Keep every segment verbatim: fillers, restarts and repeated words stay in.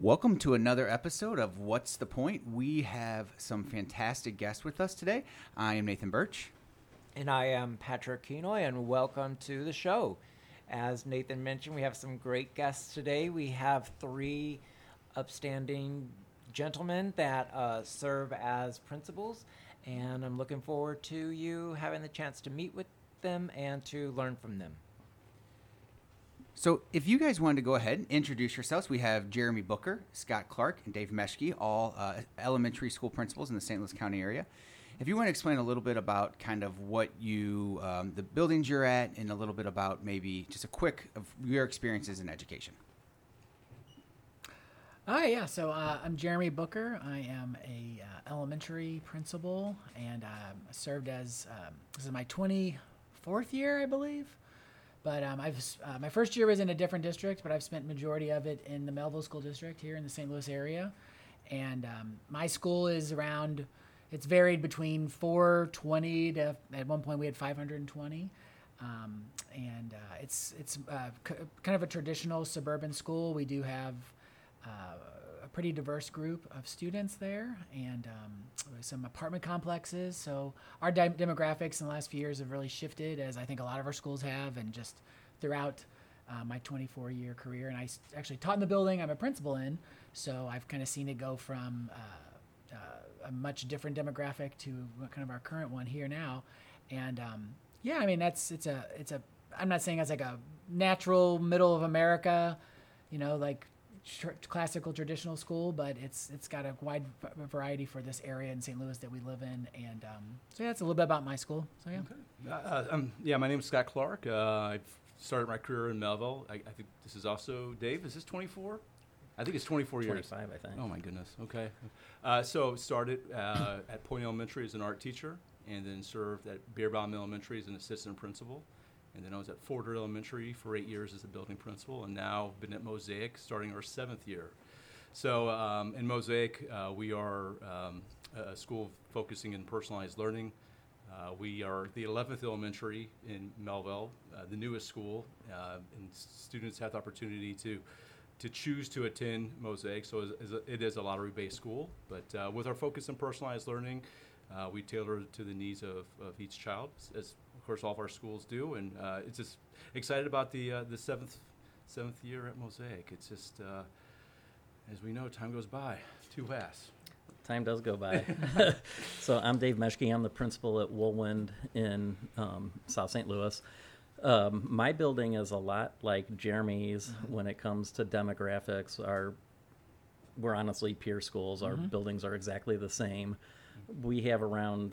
Welcome to another episode of What's the Point? We have some fantastic guests with us today. I am Nathan Birch. And I am Patrick Kenoy, and welcome to the show. As Nathan mentioned, we have some great guests today. We have three upstanding gentlemen that uh, serve as principals, and I'm looking forward to you having the chance to meet with them and to learn from them. So if you guys wanted to go ahead and introduce yourselves, we have Jeremy Booker, Scott Clark, and Dave Meschke, all uh, elementary school principals in the Saint Louis County area. If you want to explain a little bit about kind of what you, um, the buildings you're at, and a little bit about maybe just a quick of your experiences in education. Hi, yeah. So uh, I'm Jeremy Booker. I am a uh, elementary principal, and um, served as um, this is my twenty-fourth year, I believe. But um, I've uh, my first year was in a different district, but I've spent majority of it in the Melville School District here in the Saint Louis area. And um, my school is around. It's varied between four twenty to at one point we had five hundred twenty. Um, and uh, it's it's uh, c- kind of a traditional suburban school. We do have uh, a pretty diverse group of students there, and um, some apartment complexes. So our di- demographics in the last few years have really shifted, as I think a lot of our schools have, and just throughout uh, my twenty-four year career. And I s- actually taught in the building I'm a principal in, so I've kind of seen it go from uh, uh, a much different demographic to kind of our current one here now. And um, yeah, I mean, that's it's a it's a I'm not saying it's like a natural middle of America, you know, like tr- classical traditional school, but it's it's got a wide v- variety for this area in Saint Louis that we live in. And um, so yeah, it's a little bit about my school. So yeah. Okay. Uh, um, yeah, my name is Scott Clark. Uh, I've started my career in Melville. I, I think this is also Dave. Is this twenty-four? I think it's twenty-four years. twenty-five, I think. Oh my goodness. Okay. Uh, so started uh, at Point Elementary as an art teacher, and then served at Beerbaum Elementary as an assistant principal. And then I was at Forder Elementary for eight years as a building principal, and now been at Mosaic starting our seventh year. So um, in Mosaic, uh, we are um, a school focusing in personalized learning. Uh, we are the eleventh elementary in Melville, uh, the newest school, uh, and students have the opportunity to to choose to attend Mosaic. So it is a, it is a lottery-based school, but uh, with our focus on personalized learning, uh, we tailor it to the needs of, of each child, as of course all of our schools do. And uh, it's just excited about the uh, the seventh seventh year at Mosaic. It's just, uh, as we know, time goes by too fast. Time does go by. So I'm Dave Meschke. I'm the principal at Woolwind in um, South Saint Louis. Um, my building is a lot like Jeremy's mm-hmm. when it comes to demographics. Our, we're honestly peer schools. Our mm-hmm. buildings are exactly the same. We have around,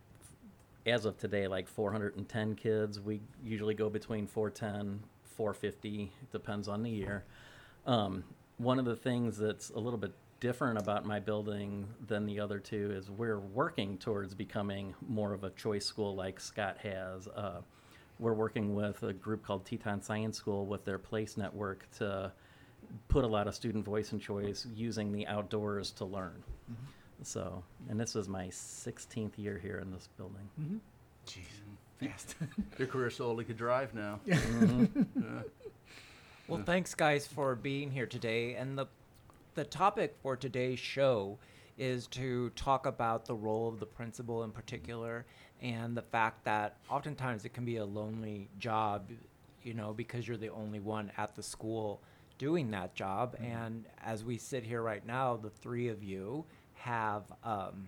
as of today, like four hundred ten kids. We usually go between four ten, four fifty, depends on the year. Um, one of the things that's a little bit different about my building than the other two is we're working towards becoming more of a choice school like Scott has. Uh, we're working with a group called Teton Science School with their PLACE network to put a lot of student voice and choice using the outdoors to learn. Mm-hmm. So, and this is my sixteenth year here in this building. Mm-hmm. Jeez, fast. Your career slowly could drive now. Mm-hmm. Yeah. Well, thanks, guys, for being here today. And the the topic for today's show is to talk about the role of the principal in particular, and the fact that oftentimes it can be a lonely job, you know, because you're the only one at the school doing that job. Mm-hmm. And as we sit here right now, the three of you have um,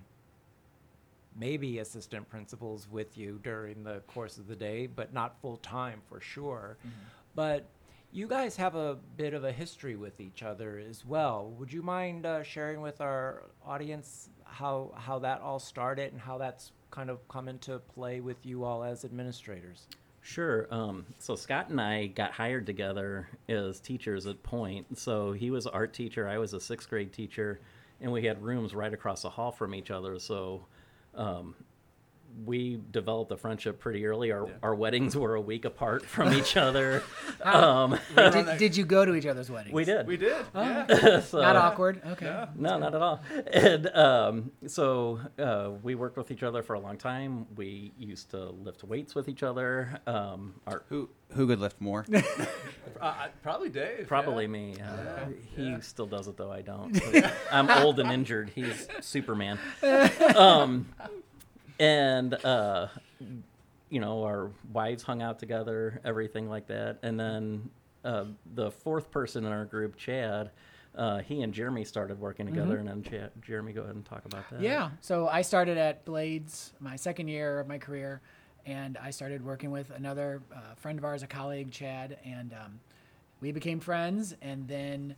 maybe assistant principals with you during the course of the day, but not full time for sure. Mm-hmm. But you guys have a bit of a history with each other as well. Would you mind uh, sharing with our audience how how that all started and how that's kind of come into play with you all as administrators? Sure. Um, so Scott and I got hired together as teachers at Point. So he was an art teacher, I was a sixth grade teacher, and we had rooms right across the hall from each other. So um, we developed a friendship pretty early. Our Yeah. our weddings were a week apart from each other. How- um, Did, did you go to each other's weddings? we did. We did. Oh. Yeah. So- Not awkward. Okay. Yeah. No, not at all. And um, so uh, we worked with each other for a long time. We used to lift weights with each other. Um, our, Who who could lift more? Uh, probably Dave. probably yeah. me. Uh, Yeah, he yeah. still does it though. I don't. I'm old and injured. He's Superman. Um, and uh, you know, our wives hung out together, everything like that. And then uh, the fourth person in our group, Chad. Uh, he and Jeremy started working together, and then Chad, Jeremy, go ahead and talk about that. Yeah. So I started at Blades my second year of my career, and I started working with another uh, friend of ours, a colleague, Chad, and um, we became friends. And then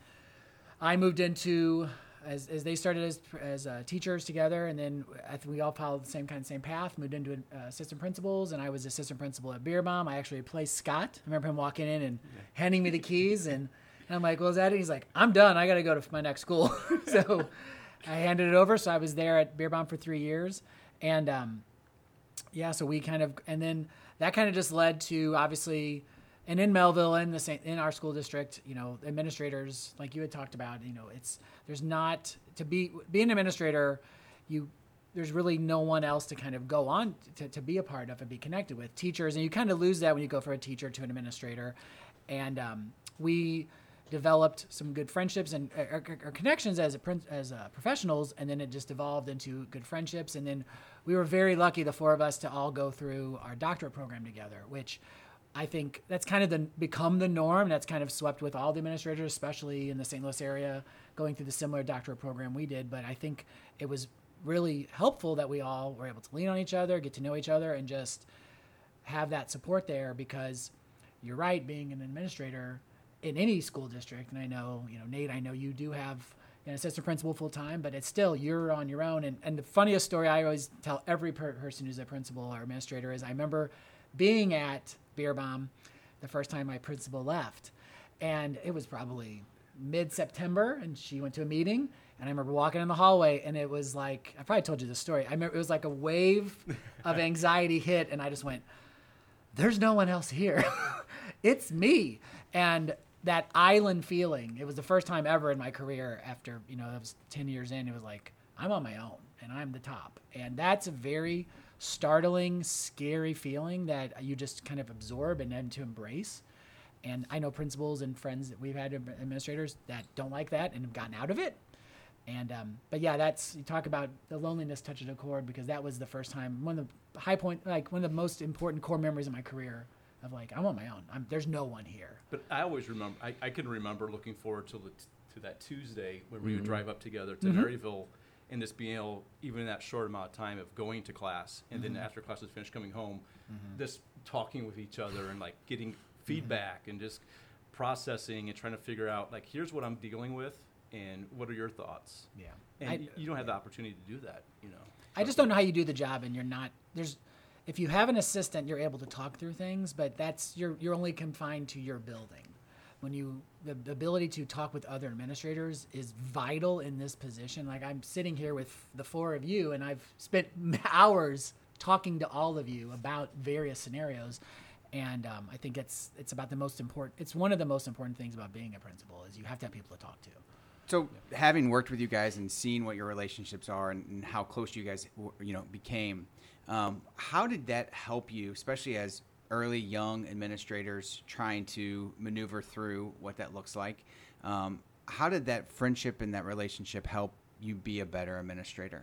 I moved into as, as they started as as uh, teachers together, and then I think we all followed the same kind of same path. Moved into uh, assistant principals, and I was assistant principal at Beer Bomb. I actually replaced Scott. I remember him walking in and handing me the keys and. And I'm like, well, is that it? He's like, I'm done. I got to go to my next school. So I handed it over. So I was there at Beer Bomb for three years. And um, yeah, so we kind of, and then that kind of just led to obviously, and in Melville, in the same, in our school district, you know, administrators, like you had talked about, you know, it's, there's not, to be, be an administrator, you, there's really no one else to kind of go on to, to be a part of and be connected with teachers. And you kind of lose that when you go from a teacher to an administrator. And um, we, developed some good friendships and uh, our, our connections as a, as uh, professionals, and then it just evolved into good friendships. And then we were very lucky, the four of us, to all go through our doctorate program together, which I think that's kind of the become the norm. That's kind of swept with all the administrators, especially in the Saint Louis area, going through the similar doctorate program we did. But I think it was really helpful that we all were able to lean on each other, get to know each other, and just have that support there, because you're right, being an administrator in any school district, and I know, you know, Nate, I know you do have an assistant principal full time, but it's still, you're on your own. And, and the funniest story I always tell every per- person who's a principal or administrator is I remember being at Beer Bomb the first time my principal left, and it was probably mid-September, and she went to a meeting, and I remember walking in the hallway, and it was like, I probably told you this story. I remember it was like a wave of anxiety hit, and I just went, there's no one else here. It's me. And that island feeling, it was the first time ever in my career after, you know, that was ten years in, it was like, I'm on my own and I'm the top. And that's a very startling, scary feeling that you just kind of absorb and then to embrace. And I know principals and friends that we've had, administrators, that don't like that and have gotten out of it. And, um, but yeah, that's, you talk about the loneliness touching a chord, because that was the first time, one of the high point, like one of the most important core memories of my career of like, I'm on my own. I'm, there's no one here. But I always remember, I, I can remember looking forward to, the, to that Tuesday when we would drive up together to Mm-hmm. Maryville, and just being able, even in that short amount of time of going to class, and Mm-hmm. then after class was finished, coming home, just talking with each other and like getting feedback and just processing and trying to figure out, like, here's what I'm dealing with and what are your thoughts? Yeah. And I- y- you don't have the opportunity to do that, you know. I just don't know how you do the job, and you're not, there's, if you have an assistant, you're able to talk through things, but that's, you're, you're only confined to your building. When you, the, the ability to talk with other administrators is vital in this position. Like, I'm sitting here with the four of you, and I've spent hours talking to all of you about various scenarios. And um, I think it's, it's about the most important, it's one of the most important things about being a principal is you have to have people to talk to. So, having worked with you guys and seeing what your relationships are and, and how close you guys, w- you know, became, um, how did that help you, especially as early young administrators trying to maneuver through what that looks like? Um, how did that friendship and that relationship help you be a better administrator?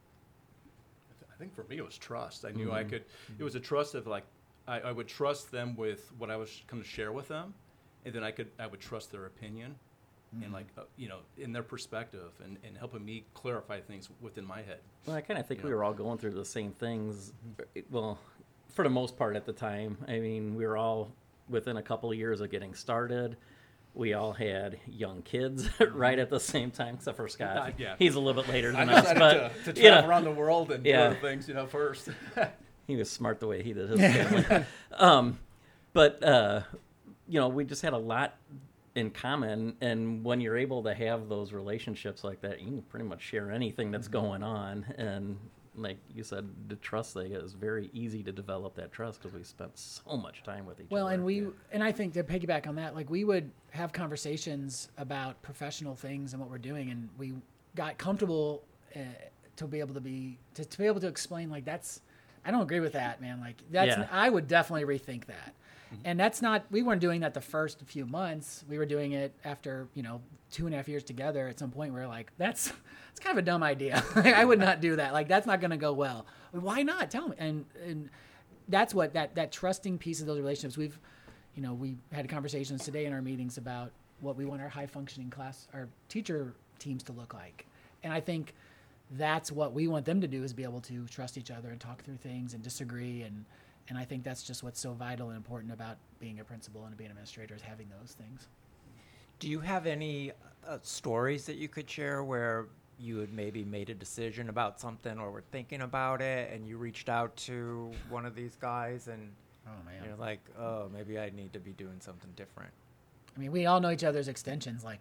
I think for me it was trust. I knew I could, it was a trust of like, I, I would trust them with what I was going to share with them, and then I could, I would trust their opinion. And like, uh, you know, in their perspective, and, and helping me clarify things within my head. Well, I kind of think You we know. were all going through the same things. Well, for the most part at the time. I mean, we were all within a couple of years of getting started. We all had young kids right at the same time, except for Scott. Uh, yeah. He's a little bit later I than us, decided but to, to you travel know, around the world and Yeah. learn things, you know, first. he was smart the way he did his family. um, but uh, you know, we just had a lot in common, and when you're able to have those relationships like that, you can pretty much share anything that's going on, and like you said, the trust thing is very easy to develop that trust because we spent so much time with each Well, other. and we, and I think to piggyback on that, like we would have conversations about professional things and what we're doing, and we got comfortable uh, to be able to be to, to be able to explain like that's, I don't agree with that, man. Like that's, Yeah. I would definitely rethink that. And that's not, we weren't doing that the first few months. We were doing it after, you know, two and a half years together. At some point, we we're like, that's, it's kind of a dumb idea. I would not do that. Like, that's not going to go well. Why not? Tell me. And, and that's what, that, that trusting piece of those relationships. We've, you know, we had conversations today in our meetings about what we want our high functioning class, our teacher teams to look like. And I think that's what we want them to do, is be able to trust each other and talk through things and disagree. And, And I think that's just what's so vital and important about being a principal and being an administrator, is having those things. Do you have any uh, stories that you could share where you had maybe made a decision about something or were thinking about it and you reached out to one of these guys and Oh, man. you're like, oh, maybe I need to be doing something different? I mean, we all know each other's extensions. Like,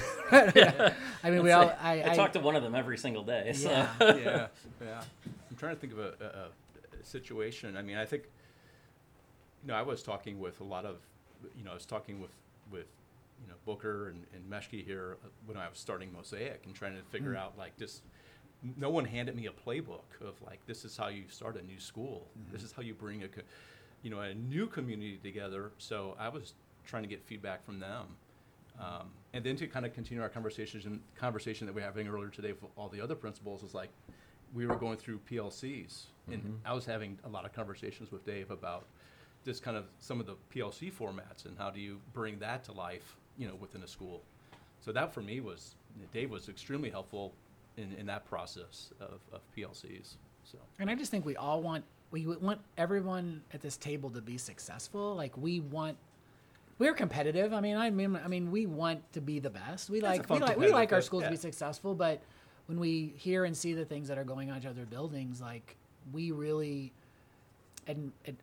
I mean, we all, I, I, I talk to one of them every single day. So. Yeah. yeah, yeah. I'm trying to think of a, a, a situation. I mean, I think, you know, I was talking with a lot of, you know, I was talking with, with you know, Booker and, and Meshke here when I was starting Mosaic and trying to figure mm. out, like, just, no one handed me a playbook of, like, this is how you start a new school. Mm-hmm. This is how you bring a, you know, a new community together. So I was trying to get feedback from them. Um, and then to kind of continue our conversations and conversation that we were having earlier today with all the other principals is like, we were going through P L Cs and mm-hmm. I was having a lot of conversations with Dave about just kind of some of the P L C formats and how do you bring that to life, you know, within a school. So that for me was, Dave was extremely helpful in, in that process of, of P L Cs. So. And I just think we all want, we want everyone at this table to be successful. Like we want, we're competitive. I mean, I mean, I mean, we want to be the best. We That's like, we like, we like our schools yeah. to be successful, but when we hear and see the things that are going on in other buildings, like we really ad, ad,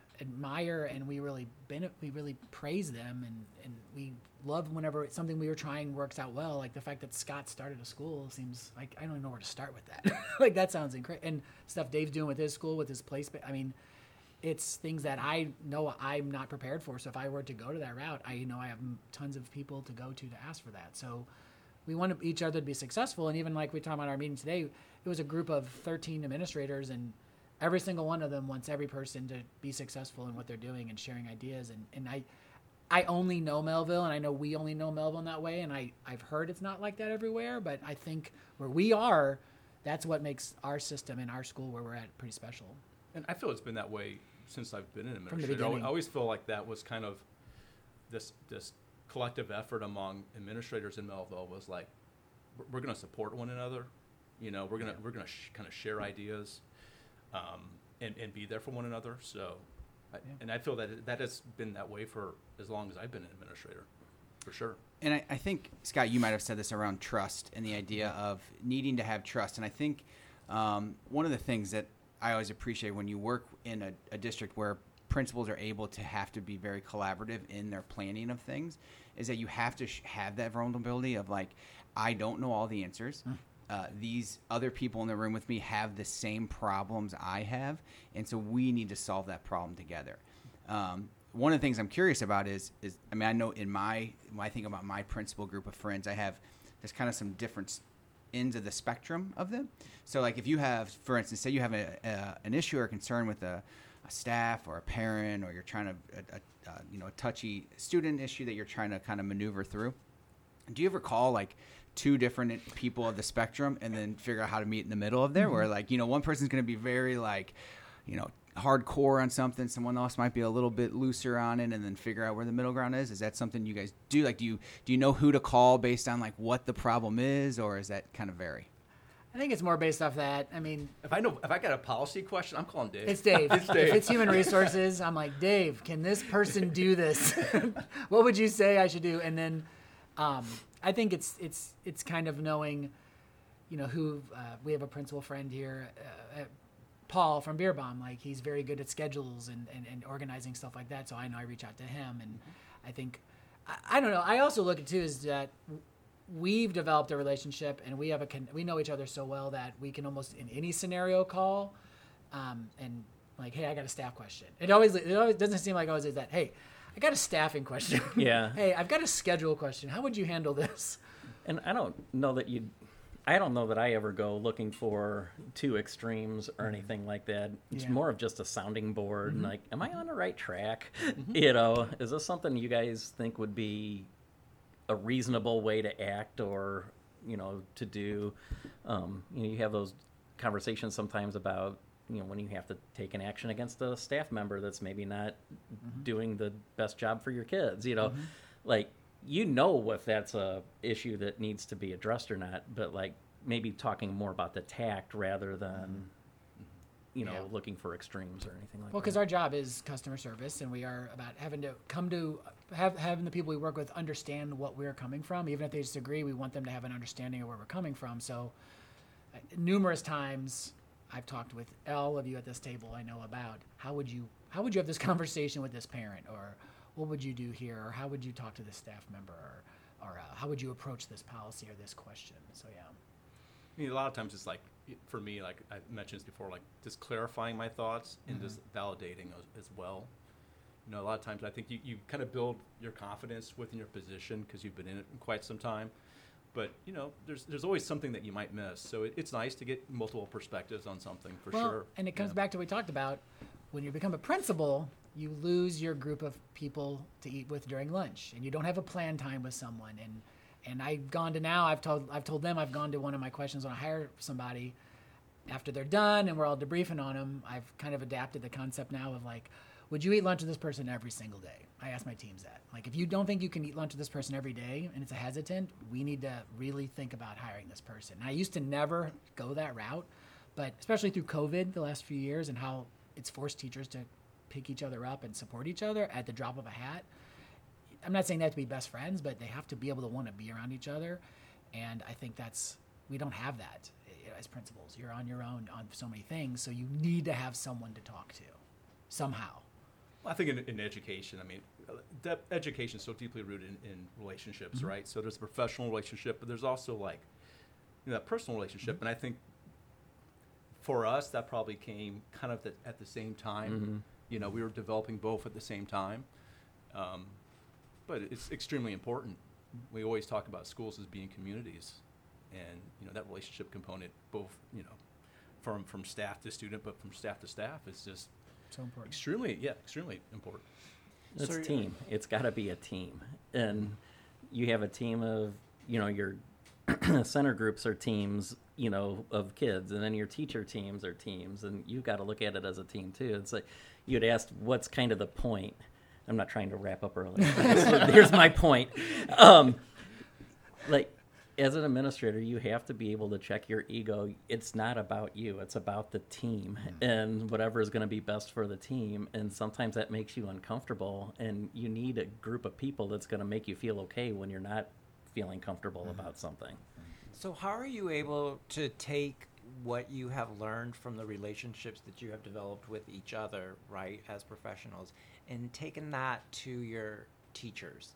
admire and we really benefit, we really praise them, and, and we love whenever it's something we were trying works out well. Like the fact that Scott started a school seems like I don't even know where to start with that. Like that sounds incredible. And stuff Dave's doing with his school, with his placement. I mean, it's things that I know I'm not prepared for. So if I were to go to that route, I know I have tons of people to go to to ask for that. So we want each other to be successful. And even like we talked about our meeting today, it was a group of thirteen administrators, and every single one of them wants every person to be successful in what they're doing and sharing ideas. And, and I, I only know Melville, and I know we only know Melville in that way. And I, I've heard it's not like that everywhere, but I think where we are, that's what makes our system and our school where we're at pretty special. And I feel it's been that way since I've been an From the administrator. I beginning. always feel like that was kind of this this collective effort among administrators in Melville was like, we're, we're going to support one another. You know, we're gonna Yeah. we're gonna sh- kind of share ideas, um, and and be there for one another. So, I, Yeah. and I feel that it, that has been that way for as long as I've been an administrator, for sure. And I, I think, Scott, you might have said this around trust and the idea of needing to have trust. And I think um, one of the things that I always appreciate when you work in a, a district where principals are able to have to be very collaborative in their planning of things is that you have to sh- have that vulnerability of like, I don't know all the answers. Mm. Uh, these other people in the room with me have the same problems I have. And so we need to solve that problem together. Um, one of the things I'm curious about is, is, I mean, I know in my, when I think about my principal group of friends, I have, there's kind of some different ends of the spectrum of them. So like if you have, for instance, say you have a, a, an issue or concern with a, a staff or a parent, or you're trying to, a, a, a, you know, a touchy student issue that you're trying to kind of maneuver through. Do you ever call like two different people of the spectrum and then figure out how to meet in the middle of there, mm-hmm. where like, you know, one person's going to be very like, you know, hardcore on something, someone else might be a little bit looser on it, and then figure out where the middle ground is? Is that something you guys do? Like, do you do you know who to call based on like what the problem is, or is that kind of vary? I think it's more based off that. I mean, If I know, if I got a policy question, I'm calling Dave. it's Dave. It's Dave. If it's human resources, I'm like, Dave, can this person do this? What would you say I should do? And then um, I think it's it's it's kind of knowing, you know, who uh, we have a principal friend here, uh, Paul from Beer Bomb. Like, he's very good at schedules and, and, and organizing stuff like that. So I know I reach out to him, and I think I, I don't know. I also look at too is that we've developed a relationship, and we have a con- we know each other so well that we can almost in any scenario call, um, and like, hey, I got a staff question. It always it always doesn't seem like always is that. Hey, I got a staffing question. Yeah. Hey, I've got a schedule question. How would you handle this? And I don't know that you, I don't know that I ever go looking for two extremes or anything like that. It's Yeah. more of just a sounding board Mm-hmm. and like, am I on the right track? You know, is this something you guys think would be a reasonable way to act or, you know, to do? Um, you know, you have those conversations sometimes about, you know, when you have to take an action against a staff member that's maybe not doing the best job for your kids, you know, like, you know, if that's a issue that needs to be addressed or not, but like maybe talking more about the tact rather than, you know, Yeah. looking for extremes or anything like Well, that. because our job is customer service, and we are about having to come to have having the people we work with understand what we're coming from. Even if they disagree, we want them to have an understanding of where we're coming from. So, uh, numerous times I've talked with all of you at this table. I know about how would you how would you have this conversation with this parent, or what would you do here, or how would you talk to this staff member, or, or uh, how would you approach this policy or this question? So yeah. I mean, a lot of times it's like, for me, like I mentioned this before, like just clarifying my thoughts and just validating as, as well. You know, a lot of times I think you, you kind of build your confidence within your position because you've been in it quite some time. But, you know, there's there's always something that you might miss. So it, it's nice to get multiple perspectives on something, for Well, sure. and it comes Yeah. back to what we talked about. When you become a principal, you lose your group of people to eat with during lunch, and you don't have a planned time with someone. And and I've gone to now. I've told I've told them I've gone to one of my questions when I hire somebody. After they're done and we're all debriefing on them, I've kind of adapted the concept now of like, would you eat lunch with this person every single day? I ask my teams that. Like, if you don't think you can eat lunch with this person every day and it's a hesitant, we need to really think about hiring this person. And I used to never go that route, but especially through COVID the last few years and how it's forced teachers to pick each other up and support each other at the drop of a hat. I'm not saying they have to be best friends, but they have to be able to want to be around each other. And I think that's, we don't have that as principals. You're on your own on so many things, so you need to have someone to talk to somehow. Well, I think in, in education, I mean, de- education is so deeply rooted in, in relationships, right? So there's a professional relationship, but there's also like, you know, that personal relationship. And I think for us, that probably came kind of the, at the same time. You know, we were developing both at the same time. Um, but it's extremely important. We always talk about schools as being communities. And, you know, that relationship component, both, you know, from, from staff to student, but from staff to staff is just So important. extremely, yeah, extremely important. It's So a team. It's got to be a team. And you have a team of, you know, your center groups are teams, you know, of kids, and then your teacher teams are teams, and you've got to look at it as a team too. It's like you'd asked, what's kind of the point? I'm not trying to wrap up early. Here's my point. Um, like, as an administrator, you have to be able to check your ego. It's not about you. It's about the team and whatever is going to be best for the team. And sometimes that makes you uncomfortable, and you need a group of people that's going to make you feel okay when you're not feeling comfortable about something. So how are you able to take what you have learned from the relationships that you have developed with each other, right, as professionals, and taking that to your teachers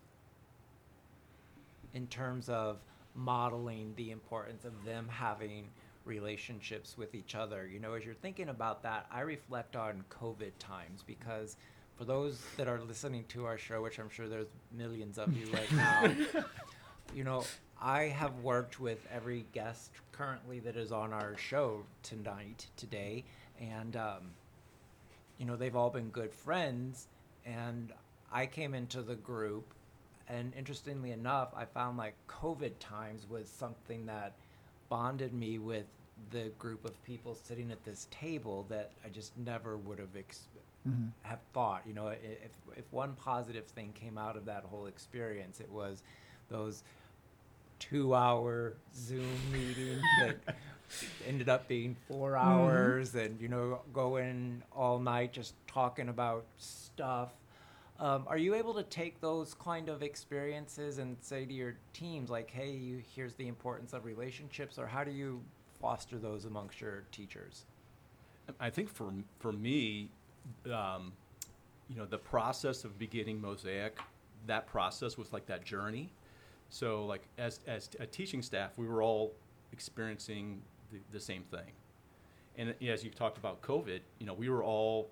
in terms of modeling the importance of them having relationships with each other? You know, as you're thinking about that, I reflect on COVID times, because for those that are listening to our show, which I'm sure there's millions of you right now, you know, I have worked with every guest currently that is on our show tonight, today, and, um, you know, they've all been good friends, and I came into the group, and interestingly enough, I found like COVID times was something that bonded me with the group of people sitting at this table that I just never would have ex- Mm-hmm. have thought. You know, i- if if one positive thing came out of that whole experience, it was those two-hour Zoom meetings that ended up being four hours, mm-hmm. and you know, going all night just talking about stuff. Um, are you able to take those kind of experiences and say to your teams, like, hey, you, here's the importance of relationships, or how do you foster those amongst your teachers? I think for for me, um, you know, the process of beginning Mosaic, that process was like that journey. So like as as a teaching staff, we were all experiencing the, the same thing. And uh, as you talked about COVID, you know, we were all,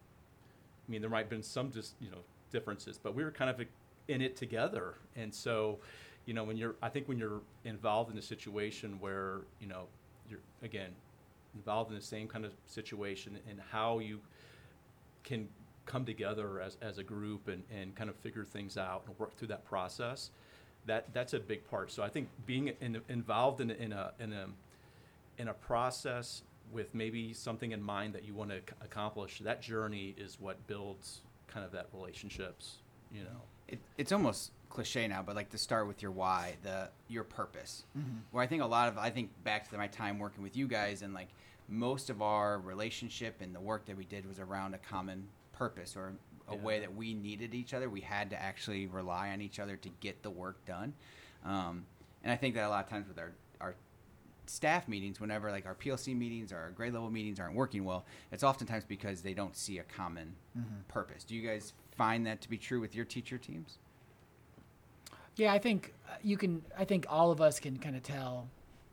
I mean, there might have been some just, you know, differences, but we were kind of in it together. And so, you know, when you're, I think when you're involved in a situation where, you know, you're, again, involved in the same kind of situation, and how you can come together as, as a group and, and kind of figure things out and work through that process, that that's a big part. So I think being in, involved in, in a in a in a process with maybe something in mind that you want to ac- accomplish, that journey is what builds kind of that relationships, you know. It, it's almost cliche now, but like to start with your why, the your purpose. Mm-hmm. Where I think a lot of, I think back to my time working with you guys, and like most of our relationship and the work that we did was around a common purpose, or a Yeah. way that we needed each other. We had to actually rely on each other to get the work done. Um, and I think that a lot of times with our, our staff meetings, whenever like our P L C meetings or our grade level meetings aren't working well, it's oftentimes because they don't see a common Mm-hmm. purpose. Do you guys find that to be true with your teacher teams? Yeah, I think uh, you can. I think all of us can kind of tell.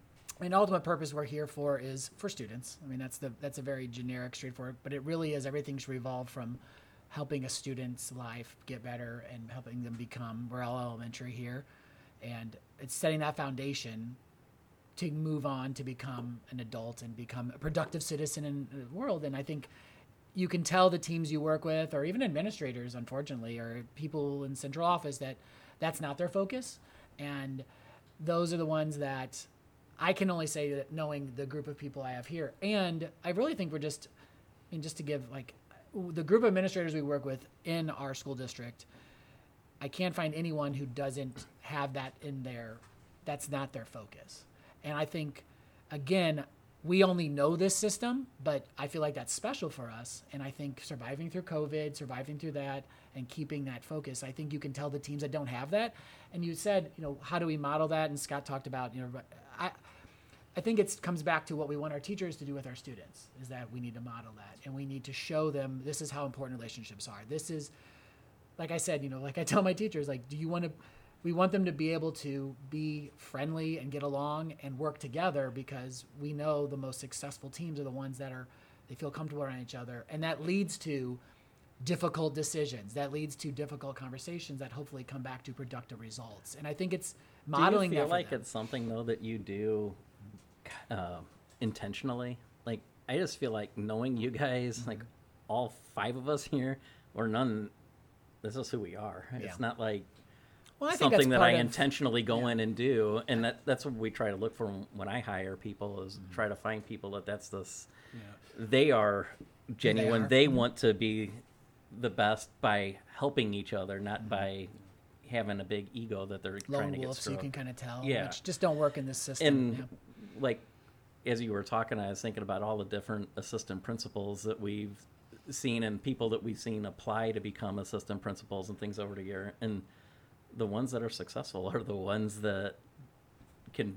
I mean, ultimate purpose we're here for is for students. I mean, that's the that's a very generic, straightforward. But it really is, everything should revolve from helping a student's life get better and helping them become. We're all elementary here, and it's setting that foundation to move on to become an adult and become a productive citizen in the world. And I think you can tell the teams you work with, or even administrators, unfortunately, or people in central office, that that's not their focus. And those are the ones that I can only say that knowing the group of people I have here. And I really think we're just, I mean, just to give like the group of administrators we work with in our school district, I can't find anyone who doesn't have that in their, that's not their focus. And I think, again, we only know this system, but I feel like that's special for us. And I think surviving through COVID, surviving through that, and keeping that focus, I think you can tell the teams that don't have that. And you said, you know, how do we model that? And Scott talked about, you know, I, I think it comes back to what we want our teachers to do with our students, is that we need to model that. And we need to show them this is how important relationships are. This is, like I said, you know, like I tell my teachers, like, do you want to, we want them to be able to be friendly and get along and work together, because we know the most successful teams are the ones that are, they feel comfortable around each other. And that leads to difficult decisions. That leads to difficult conversations that hopefully come back to productive results. And I think it's modeling do you that feel for like them. it's something, though, that you do uh, intentionally? Like, I just feel like knowing you guys, Mm-hmm. like all five of us here, or none, this is who we are. Yeah. It's not like Well, I think something that's that I part of- intentionally go yeah. in and do, and that that's what we try to look for when I hire people, is Mm-hmm. try to find people that that's this, Yeah. they are genuine. are. They Mhm. want to be the best by helping each other, not Mm-hmm. by having a big ego that they're trying lone to get wolves, so you stroked. can kind of tell, Yeah. which just don't work in this system. And yeah. like, as you were talking, I was thinking about all the different assistant principals that we've seen and people that we've seen apply to become assistant principals and things over the year. And the ones that are successful are the ones that can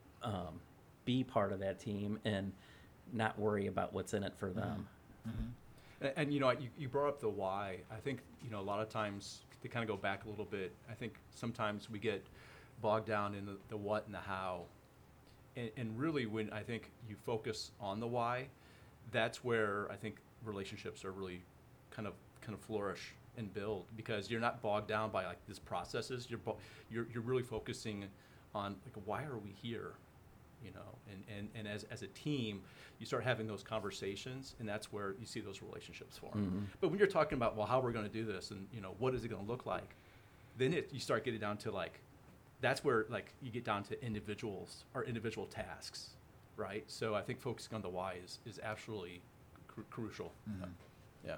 um, be part of that team and not worry about what's in it for them. And, and you know, you, you brought up the why. I think, you know, a lot of times, to kind of go back a little bit, I think sometimes we get bogged down in the, the what and the how. And, and really, when I think you focus on the why, that's where I think relationships are really kind of kind of flourish and build, because you're not bogged down by like these processes. You're bo- you're you're really focusing on like, why are we here? You know, and, and, and as, as a team, you start having those conversations, and that's where you see those relationships form. Mhm. But when you're talking about, well, how we're going to do this, and, you know, what is it going to look like, then it, you start getting down to, like, that's where, like, you get down to individuals or individual tasks, right? So I think focusing on the why is, is absolutely cru- crucial. Yeah.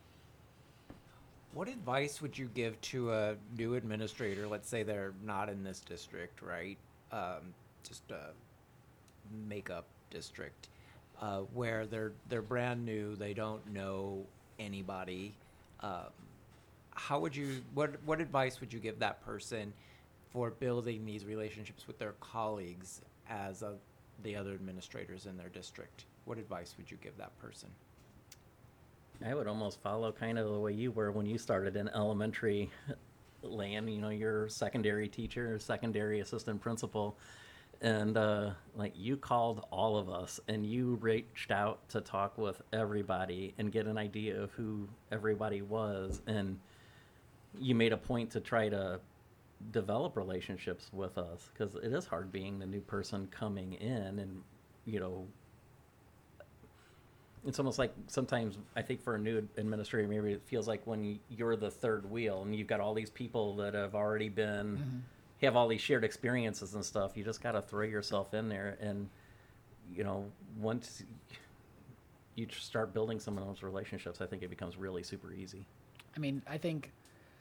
What advice would you give to a new administrator? Let's say they're not in this district, right? Um, just a makeup district, uh, where they're they're brand new, they don't know anybody. Um, how would you? What what advice would you give that person for building these relationships with their colleagues as a, the other administrators in their district? What advice would you give that person? I would almost follow kind of the way you were when you started in elementary. Lan, you know, you're secondary teacher, secondary assistant principal. And, uh, like, you called all of us, and you reached out to talk with everybody and get an idea of who everybody was. And you made a point to try to develop relationships with us, because it is hard being the new person coming in. And, you know, it's almost like sometimes I think for a new administrator, maybe it feels like when you're the third wheel and you've got all these people that have already been... Mm-hmm. have all these shared experiences and stuff. You just got to throw yourself in there, and you know, once you start building some of those relationships, I think it becomes really super easy. I mean, I think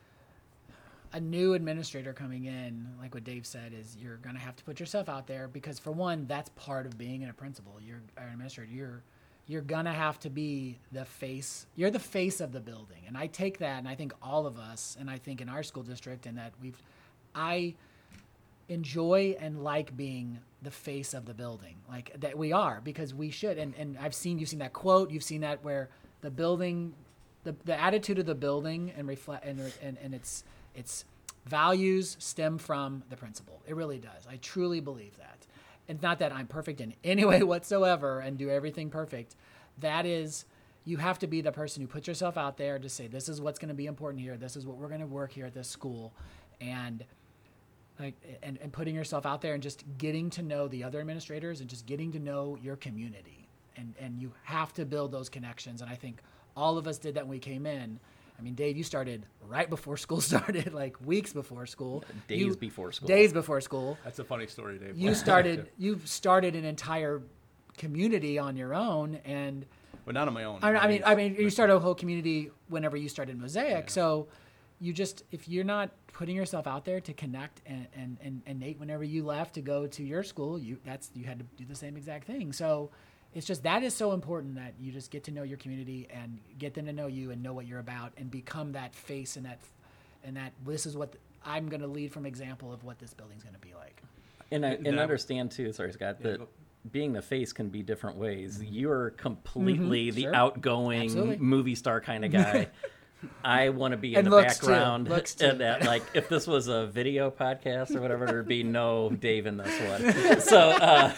a new administrator coming in, like what Dave said, is you're going to have to put yourself out there, because for one, that's part of being a principal. You're an administrator. You're you're going to have to be the face. You're the face of the building, and I take that, and I think all of us, and I think in our school district, and that we've, I. enjoy and like being the face of the building, like that we are, because we should. And, and I've seen, you've seen that quote, you've seen that where the building, the, the attitude of the building and reflect and, and, and its, its values stem from the principal. It really does. I truly believe that. And not that I'm perfect in any way whatsoever and do everything perfect. That is, you have to be the person who puts yourself out there to say, this is what's going to be important here. This is what we're going to work here at this school. And Like and, and putting yourself out there and just getting to know the other administrators and just getting to know your community. And, and you have to build those connections. And I think all of us did that when we came in. I mean, Dave, you started right before school started, like weeks before school. Days you, before school. Days before school. That's a funny story, Dave. You started, you started an entire community on your own. And But not on my own. I, I mean, Right? I mean, you started a whole community whenever you started Mosaic. Yeah. So you just, if you're not putting yourself out there to connect, and, and, and, and Nate, whenever you left to go to your school, you that's you had to do the same exact thing. So it's just, that is so important, that you just get to know your community and get them to know you and know what you're about and become that face, and that, and that this is what the, I'm going to lead from example of what this building's going to be like. And I And and that- understand too, sorry Scott, Yeah, that go- being the face can be different ways. You're completely Mhm, the sure. outgoing Absolutely. movie star kind of guy. I want to be in And the looks too. background. Looks too. And that, like, if this was a video podcast or whatever, there'd be no Dave in this one. So, uh,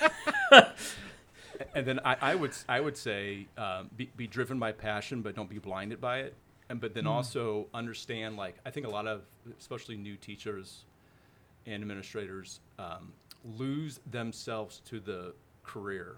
And then I, I would I would say um, be, be driven by passion, but don't be blinded by it. And but then also understand, like, I think a lot of, especially new teachers and administrators, um, lose themselves to the career.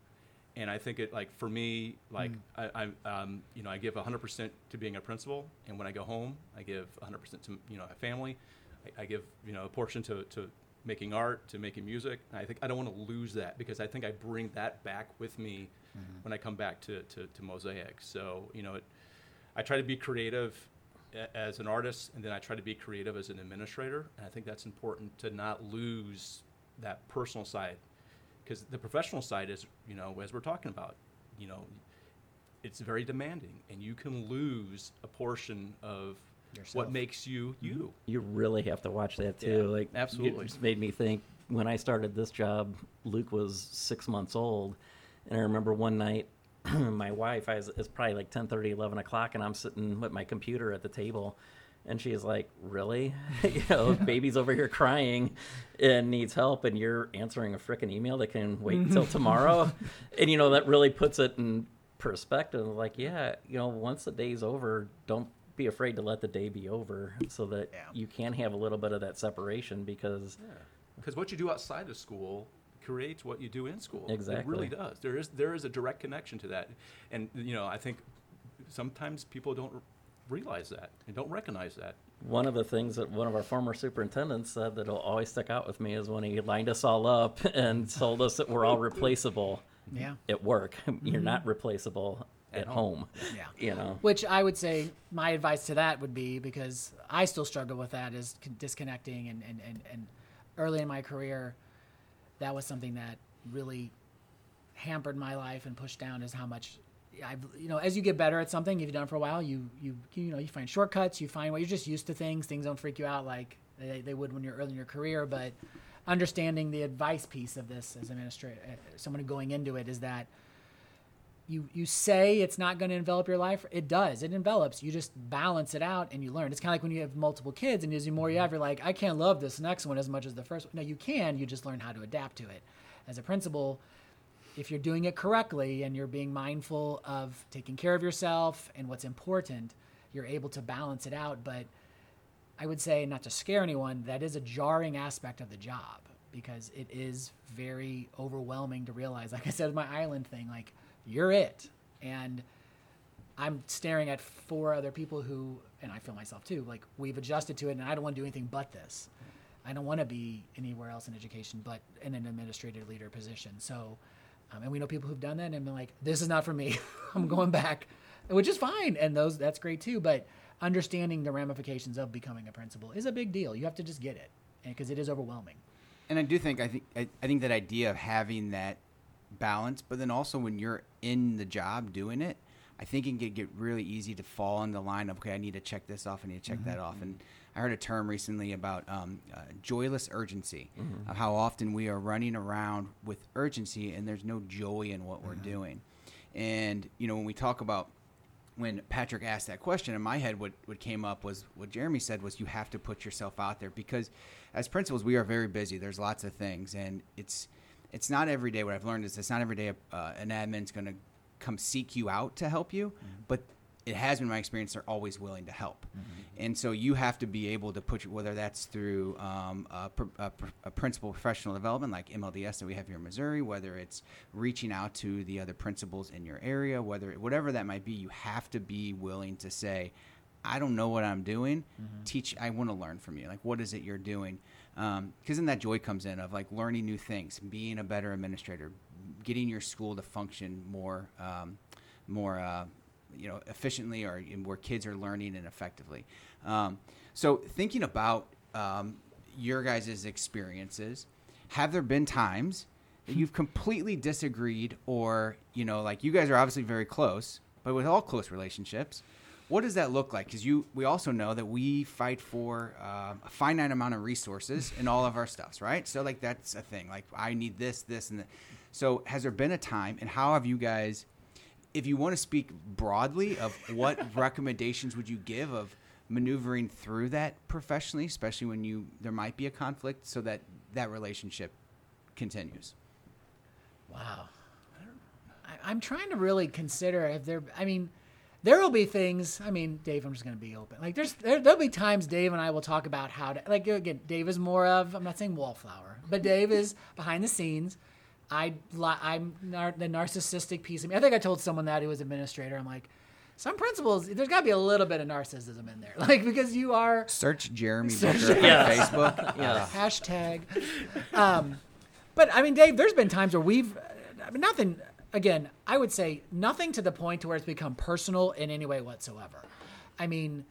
And I think it, like, for me, like, I, I um, you know, I give one hundred percent to being a principal, and when I go home, I give one hundred percent to, you know, my family. I, I give, you know, a portion to, to making art, to making music. And I think I don't want to lose that, because I think I bring that back with me mm-hmm. when I come back to, to, to Mosaic. So, you know, it, I try to be creative a, as an artist, and then I try to be creative as an administrator. And I think that's important, to not lose that personal side. Because the professional side is, you know, as we're talking about, you know, it's very demanding, and you can lose a portion of Yourself. what makes you you. you really have to watch that too. Yeah, like, absolutely. It just made me think, when I started this job, Luke was six months old. And I remember one night, my wife, I was, it's probably like ten thirty, eleven o'clock, and I'm sitting with my computer at the table. And she's like, really? You know, baby's over here crying and needs help, and you're answering a frickin' email that can wait until tomorrow? And, you know, that really puts it in perspective. Like, yeah, you know, once the day's over, don't be afraid to let the day be over, so that Yeah. you can have a little bit of that separation, because Because what you do outside of school creates what you do in school. Exactly. It really does. There is there is a direct connection to that. And, you know, I think sometimes people don't realize that and don't recognize that. one of the things that one of our former superintendents said that'll always stick out with me is when he lined us all up and told us that we're all replaceable Yeah. at work. You're not replaceable at, At home. home. Yeah. You know. Which I would say my advice to that would be, because I still struggle with that, is con- disconnecting. And, and, and, and early in my career, that was something that really hampered my life and pushed down, is how much I've, you know, as you get better at something, if you've done it for a while, you, you, you know, you find shortcuts, you find, well, you're just used to things. Things don't freak you out like they, they would when you're early in your career. But understanding the advice piece of this as administrator, someone going into it, is that you you say it's not going to envelop your life. It does. It envelops. You just balance it out and you learn. It's kind of like when you have multiple kids, and as the more you have, you're like, I can't love this next one as much as the first one. No, you can. You just learn how to adapt to it. As a principal, if you're doing it correctly and you're being mindful of taking care of yourself and what's important, you're able to balance it out. But I would say, not to scare anyone, that is a jarring aspect of the job, because it is very overwhelming to realize, like I said with my island thing, like, you're it. And I'm staring at four other people who, and I feel myself too, like, we've adjusted to it, and I don't want to do anything but this. I don't want to be anywhere else in education but in an administrative leader position. So, um, and we know people who've done that and been like, this is not for me. I'm going back, which is fine. And those, that's great too. But understanding the ramifications of becoming a principal is a big deal. You have to just get it, because it is overwhelming. And I do think I think I, I think that idea of having that balance, but then also when you're in the job doing it, I think it can get really easy to fall in the line of, okay, I need to check this off, I need to check mm-hmm. that off. And I heard a term recently about um, uh, joyless urgency, mm-hmm. of how often we are running around with urgency and there's no joy in what mm-hmm. we're doing. And, you know, when we talk about, when Patrick asked that question, in my head, what, what came up was what Jeremy said was, you have to put yourself out there, because as principals, we are very busy. There's lots of things, and it's it's not every day. What I've learned is it's not every day uh, an admin's going to come seek you out to help you, mm-hmm. but it has been my experience they're always willing to help. Mm-hmm. And so you have to be able to put, your, whether that's through um, a, a, a principal professional development like M L D S that we have here in Missouri, whether it's reaching out to the other principals in your area, whether whatever that might be, you have to be willing to say, I don't know what I'm doing. Mm-hmm. Teach. I want to learn from you. Like, what is it you're doing? Because um, then that joy comes in of like learning new things, being a better administrator, getting your school to function more, um, more, uh, you know, efficiently, or where kids are learning and effectively. Um, so thinking about um, your guys' experiences, have there been times that you've completely disagreed, or, you know, like you guys are obviously very close, but with all close relationships, what does that look like? Because you, we also know that we fight for uh, a finite amount of resources in all of our stuffs, right? So, like, that's a thing. Like, I need this, this, and that. So, has there been a time, and how have you guys, if you want to speak broadly, of what recommendations would you give of maneuvering through that professionally, especially when you there might be a conflict, so that that relationship continues? Wow. I, I'm trying to really consider if there, I mean, there will be things, I mean, Dave, I'm just going to be open. Like, there's, there, there'll be times Dave and I will talk about how to, like, again, Dave is more of, I'm not saying wallflower, but Dave is behind the scenes. I, I'm nar- the narcissistic piece of me. I think I told someone that who was administrator. I'm like, some principals, there's got to be a little bit of narcissism in there. Like, because you are. Search Jeremy Search Booker on yes. Facebook. Yes. Hashtag. Um, but, I mean, Dave, there's been times where we've, I mean, nothing. Again, I would say nothing to the point to where it's become personal in any way whatsoever. I mean,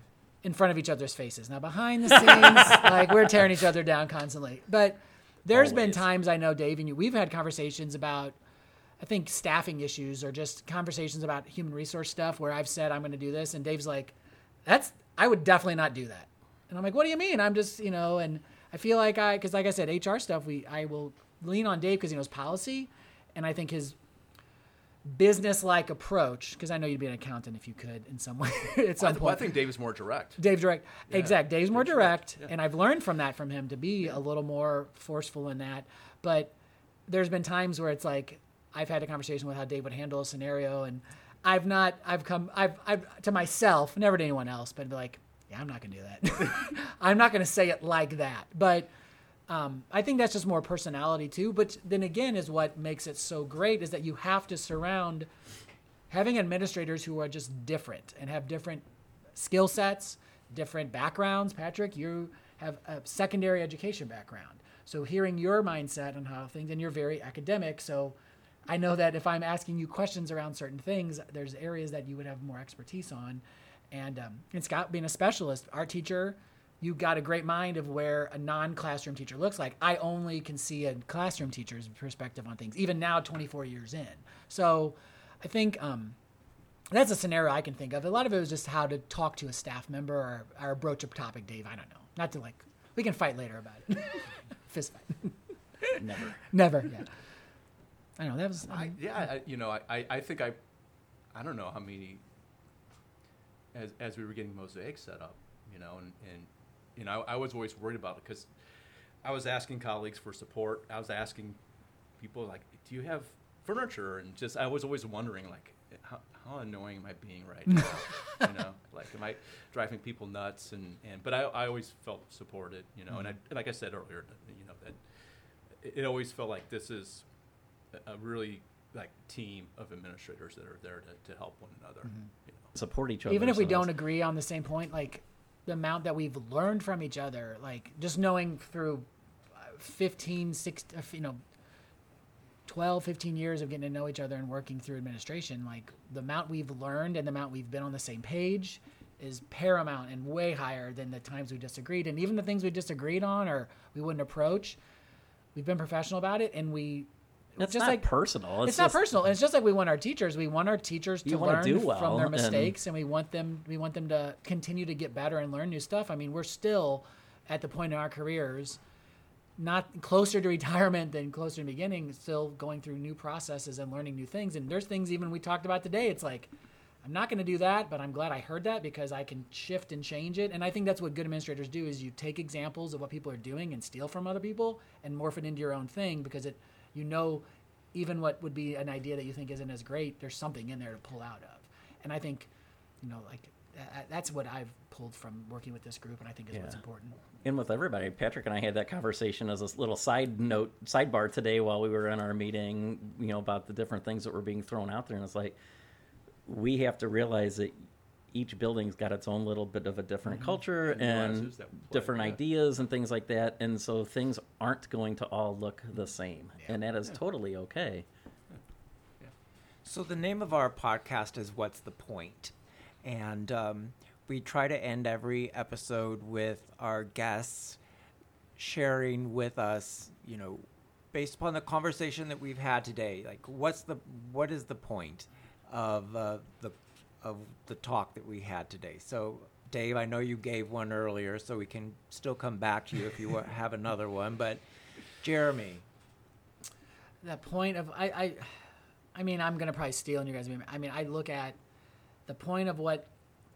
in front of each other's faces. Now, behind the scenes, like, we're tearing each other down constantly. But there's Always. been times, I know, Dave and you, we've had conversations about, I think, staffing issues, or just conversations about human resource stuff where I've said I'm going to do this, and Dave's like, that's, I would definitely not do that. And I'm like, what do you mean? I'm just, you know, and I feel like I, because like I said, H R stuff, we, I will lean on Dave because he knows policy, and I think his business-like approach, because I know you'd be an accountant if you could in some way at some I, th- point. well, I think Dave is more direct. Dave direct. Yeah. Exact. Dave's more Dave's direct, direct. Yeah. and I've learned from that from him to be yeah. a little more forceful in that. But there's been times where it's like I've had a conversation with how Dave would handle a scenario, and I've not, I've come, I've, I've to myself, never to anyone else, but be like, yeah, I'm not going to do that. I'm not going to say it like that. But Um, I think that's just more personality too. But then again, is what makes it so great is that you have to surround having administrators who are just different and have different skill sets, different backgrounds. Patrick, you have a secondary education background. So hearing your mindset on how things, and you're very academic. So I know that if I'm asking you questions around certain things, there's areas that you would have more expertise on. And, um, and Scott being a specialist, our teacher, you got a great mind of where a non-classroom teacher looks like. I only can see a classroom teacher's perspective on things, even now twenty-four years in. So I think um, that's a scenario I can think of. A lot of it was just how to talk to a staff member or, or broach a topic, Dave. I don't know. Not to like, we can fight later about it. Fist fight. Never. Never, yeah. I know that was. I I, mean, yeah, I, you know, I, I, I think I, I don't know how many. As as we were getting Mosaic set up, you know, and and you know, I, I was always worried about it because I was asking colleagues for support. I was asking people like, do you have furniture? And just I was always wondering like, how how annoying am I being right now? You know, like am I driving people nuts? And, and but I I always felt supported, you know, mm-hmm. and I like I said earlier, you know, that it, it always felt like this is a really like team of administrators that are there to, to help one another. Mm-hmm. You know. Support each other. Even if we so don't agree on the same point, like the amount that we've learned from each other, like just knowing through fifteen, sixteen, you know, twelve, fifteen years of getting to know each other and working through administration, like the amount we've learned and the amount we've been on the same page is paramount and way higher than the times we disagreed. And even the things we disagreed on or we wouldn't approach, we've been professional about it, and we It's just not like personal. It's, It's, not just, personal. And it's just like we want our teachers. We want our teachers to You wanna learn do well, from their and- mistakes, and we want them. We want them to continue to get better and learn new stuff. I mean, we're still at the point in our careers, not closer to retirement than closer to the beginning, still going through new processes and learning new things. And there's things even we talked about today. It's like, I'm not going to do that, but I'm glad I heard that because I can shift and change it. And I think that's what good administrators do: is you take examples of what people are doing and steal from other people and morph it into your own thing, because it, you know. Even what would be an idea that you think isn't as great, there's something in there to pull out of. And I think, you know, like uh, that's what I've pulled from working with this group, and I think is Yeah. what's important. And with everybody, Patrick and I had that conversation as a little side note, sidebar today while we were in our meeting, you know, about the different things that were being thrown out there. And it's like, we have to realize that each building's got its own little bit of a different Mm-hmm. culture And and nuances that play, different yeah. ideas and things like that. And so things aren't going to all look the same. Yeah. And that is totally okay. So the name of our podcast is What's the Point? And um, we try to end every episode with our guests sharing with us, you know, based upon the conversation that we've had today, like what's the what is the point of uh, the of the talk that we had today? So Dave, I know you gave one earlier, so we can still come back to you if you wa- have another one. But Jeremy, That point of I, I, I mean, I'm gonna probably steal in your guys' I mean, I look at the point of what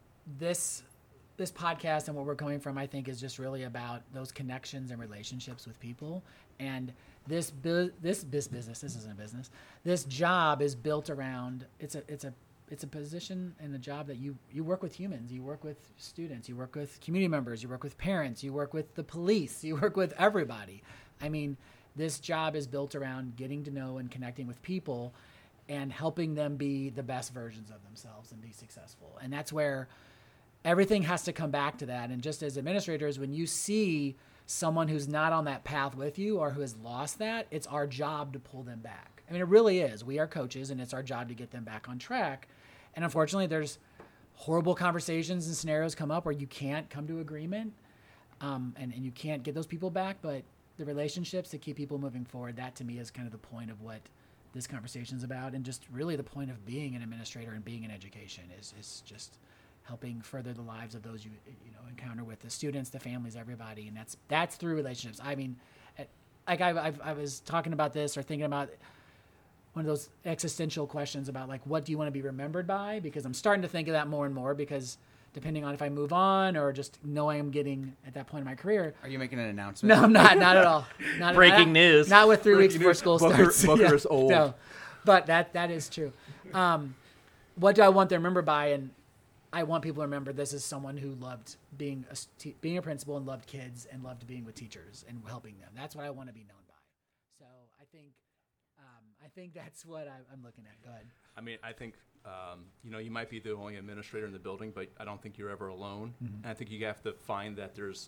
this this podcast and what we're coming from, I think, is just really about those connections and relationships with people. And this bu- this this business, this isn't a business. This job is built around. It's a it's a it's a position and a job that you you work with humans. You work with students. You work with community members. You work with parents. You work with the police. You work with everybody. I mean, this job is built around getting to know and connecting with people and helping them be the best versions of themselves and be successful. And that's where everything has to come back to that. And just as administrators, when you see someone who's not on that path with you or who has lost that, it's our job to pull them back. I mean, it really is. We are coaches, and it's our job to get them back on track. And unfortunately, there's horrible conversations and scenarios come up where you can't come to agreement, um, and, and you can't get those people back. But the relationships that keep people moving forward, that to me is kind of the point of what this conversation is about. And just really the point of being an administrator and being in education is, is just helping further the lives of those you you know encounter with the students, the families, everybody, and that's that's through relationships. I mean, at, like I I've, I was talking about this or thinking about one of those existential questions about like what do you want to be remembered by? Because I'm starting to think of that more and more because depending on if I move on or just know I'm getting at that point in my career. Are you making an announcement? No, I'm not. Not at all. Not Breaking not, news. Not with three Breaking weeks before news. school Booker- starts. Booker's old. No, but that that is true. Um, what do I want them remembered by? And I want people to remember this is someone who loved being a te- being a principal and loved kids and loved being with teachers and helping them. That's what I want to be known by. So I think um, I think that's what I, I'm looking at. Go ahead. I mean, I think, um, you know, you might be the only administrator in the building, but I don't think you're ever alone. Mm-hmm. And I think you have to find that there's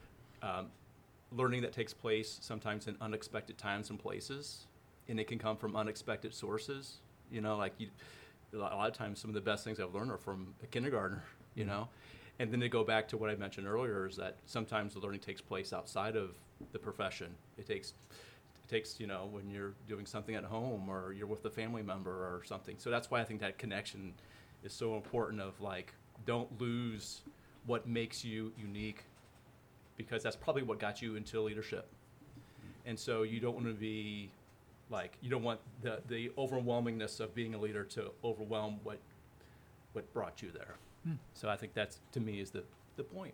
um, learning that takes place sometimes in unexpected times and places, and it can come from unexpected sources. You know, like you, a lot of times some of the best things I've learned are from a kindergartner, you know. And then to go back to what I mentioned earlier is that sometimes the learning takes place outside of the profession. It takes It takes, you know, when you're doing something at home or you're with a family member or something. So that's why I think that connection is so important of like, don't lose what makes you unique because that's probably what got you into leadership. And so you don't want to be Like, you don't want the, the overwhelmingness of being a leader to overwhelm what what brought you there. Hmm. So I think that's, to me, is the, the point.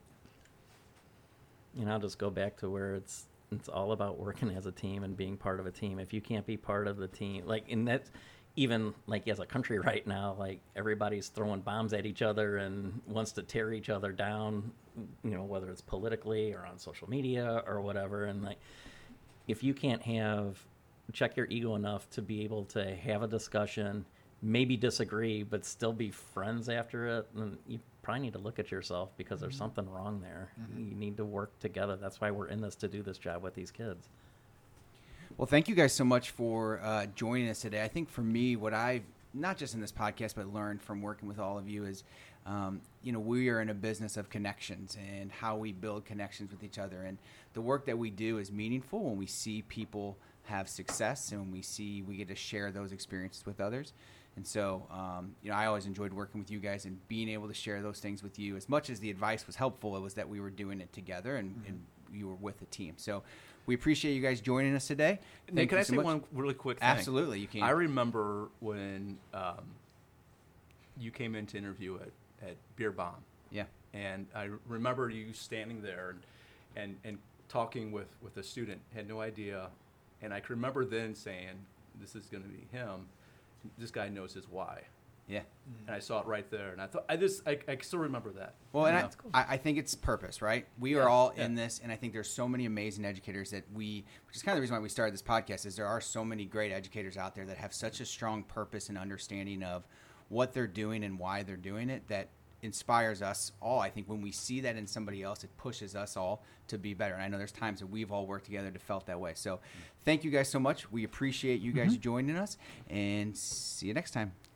You know, I'll just go back to where it's it's all about working as a team and being part of a team. If you can't be part of the team, like, and that's even like as a country right now, like everybody's throwing bombs at each other and wants to tear each other down, you know, whether it's politically or on social media or whatever. And like, if you can't have, check your ego enough to be able to have a discussion, maybe disagree, but still be friends after it, then you probably need to look at yourself because there's Mm-hmm. something wrong there. Mm-hmm. You need to work together. That's why we're in this, to do this job with these kids. Well, thank you guys so much for uh, joining us today. I think for me, what I've, not just in this podcast, but learned from working with all of you is, um, you know, we are in a business of connections and how we build connections with each other. And the work that we do is meaningful when we see people have success and when we see we get to share those experiences with others. And so, um, you know, I always enjoyed working with you guys and being able to share those things with you. As much as the advice was helpful, it was that we were doing it together and, mm-hmm. and you were with a team. So we appreciate you guys joining us today. Nick, Thank can you I so say much. one really quick thing? Absolutely, you can. I remember when um, you came in to interview at, at Beer Bomb. Yeah. And I remember you standing there and, and, and talking with, with a student, had no idea. And I can remember then saying, this is going to be him. This guy knows his why. Yeah. And I saw it right there. And I thought, I just, I, I still remember that. Well, and Yeah. I, I think it's purpose, right? We Yeah, are all yeah. in this, and I think there's so many amazing educators that we, which is kind of the reason why we started this podcast, is there are so many great educators out there that have such a strong purpose and understanding of what they're doing and why they're doing it that inspires us all. I think when we see that in somebody else, it pushes us all to be better. And I know there's times that we've all worked together to felt that way. So thank you guys so much. We appreciate you guys Mm-hmm. joining us, and see you next time.